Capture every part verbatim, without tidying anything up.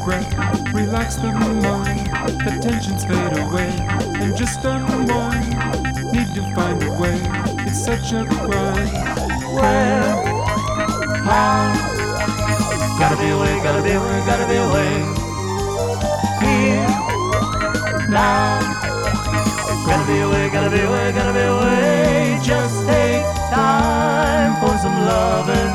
breath, relax the mind, the tensions fade away, and just unwind. Need to find a way, it's such a grind. Where, how, Gotta be a way, gotta be a way, gotta be a way. Here, now. Gotta be a way, gotta be a way, gotta be a way. Just take time for some loving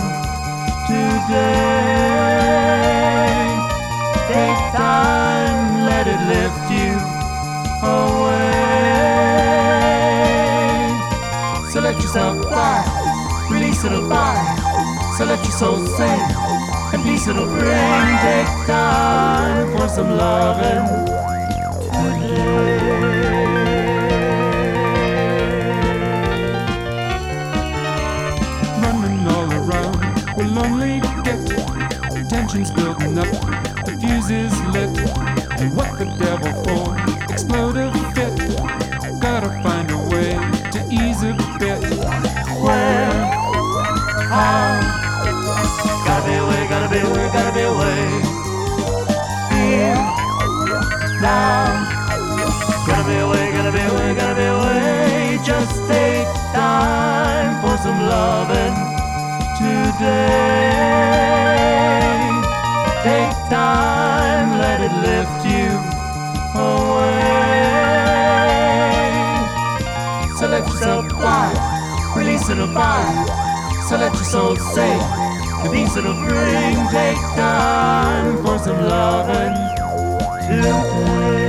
today. Take time, let it lift you away. So let yourself fly, release it'll fly. So let your soul sing, and peace it'll bring. Take time for some loving today. Running all around, we'll only get tensions building up, the fuse is lit. And what the devil for? Explode a fit. Gotta find a way to ease a bit. Where, how? Gotta be a way, gotta be a way, gotta be a way. Here, now. Gotta be a way, gotta be a way, gotta be a way. Just take time for some loving today. Take time, let it lift you away. So let yourself fly, release it'll fly. So let your soul sing, the peace it'll bring. Take time for some loving today.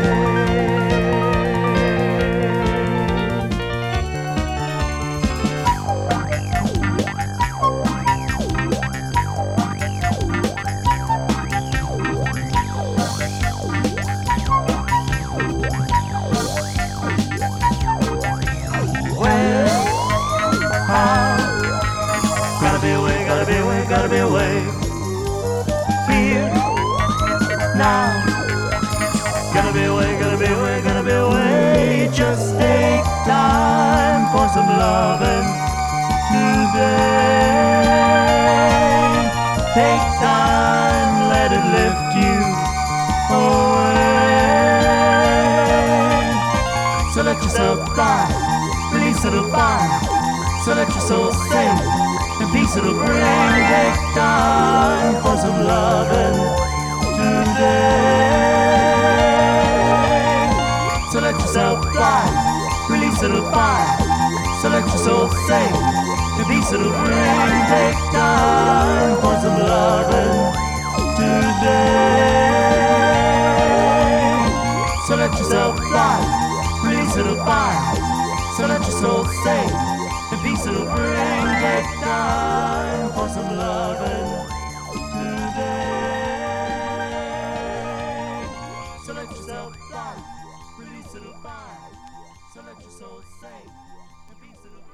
Gotta be a way, gotta be a way, gotta be a way. Here, now. Gotta be a way, gotta be a way, gotta be a way. Just take time for some loving today. Take time, let it lift you away. So let yourself fly, release it'll fly. So let your soul sing, and peace it'll bring. Take time for some loving today. So let yourself fly, release it'll fly. So let your soul sing, and peace it'll bring. Take time for some loving today. So let yourself fly, release it'll fly. So let your soul sing, and peace it'll bring. Take time for some loving today. So let yourself fly, release it'll fly. So let your soul sing, and peace it'll bring.